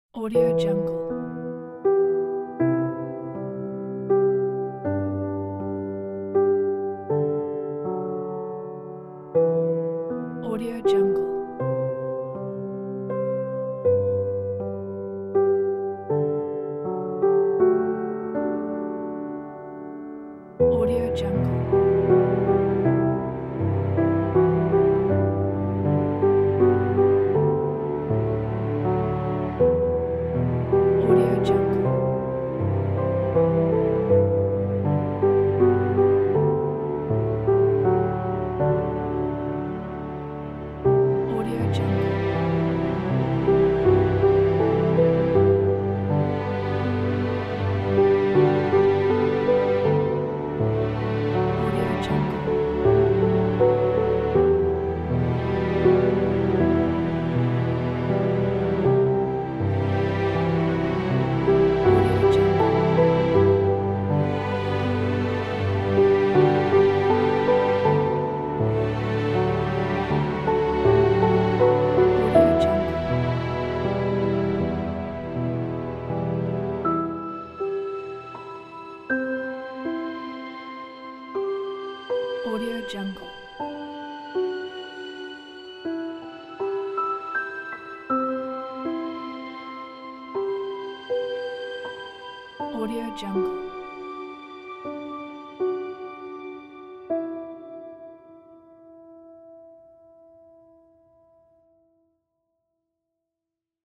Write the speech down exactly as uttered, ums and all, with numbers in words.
Audio Jungle. Audio Jungle. Audio Jungle. Audio Jungle. Audio Jungle. Audio Jungle. Audio Jungle. Audio Jungle. Audio Jungle. Audio Jungle.